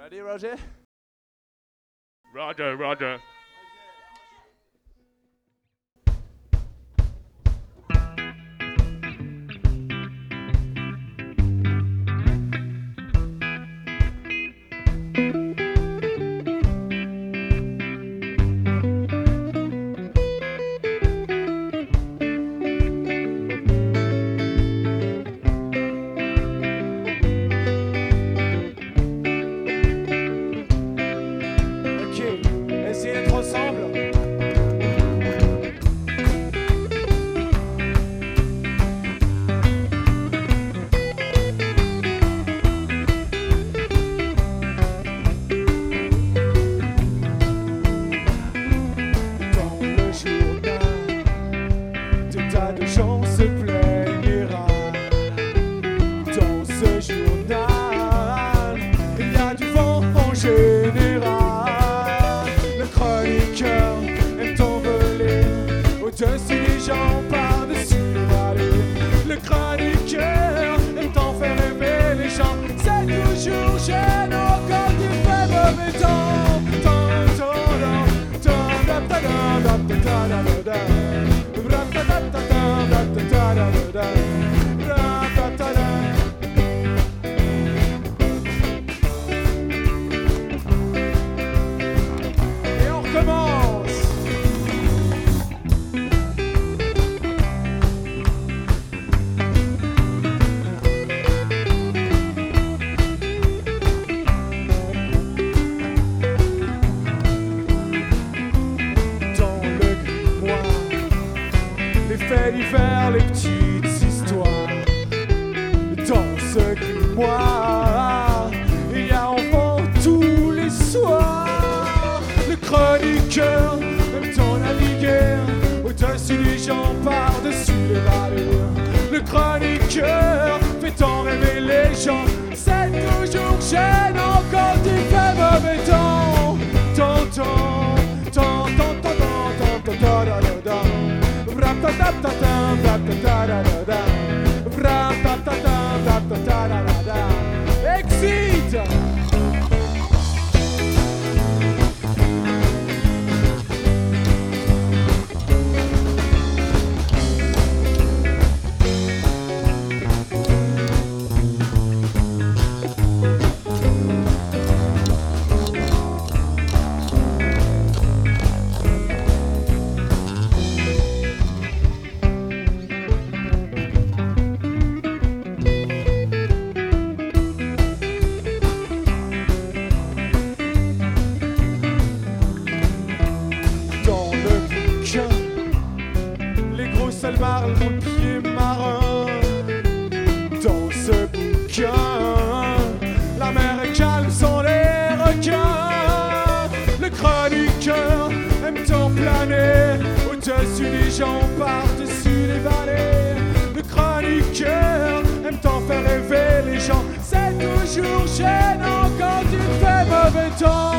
Ready, Roger? Roger, Roger. Au-dessus des gens, par-dessus les vallées. Le chroniqueur aime t'en faire rêver les gens. C'est toujours gênant quand il fait mauvais temps. Et on recommence. Fait d'hiver, les petites histoires. Dans ce grimoire, il y a en fond tous les soirs. Le chroniqueur aime ton naviguer au-dessus des gens, par-dessus les vallées. Le chroniqueur fait tant rêver les gens. C'est toujours gênant quand il fait mauvais temps. Exit! Elle marle mon pied marin. Dans ce bouquin, la mer est calme sans les requins. Le chroniqueur aime tant planer au-dessus des gens, par-dessus les vallées. Le chroniqueur aime tant faire rêver les gens. C'est toujours gênant quand il fait mauvais temps.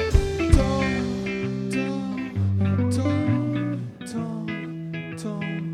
Temps.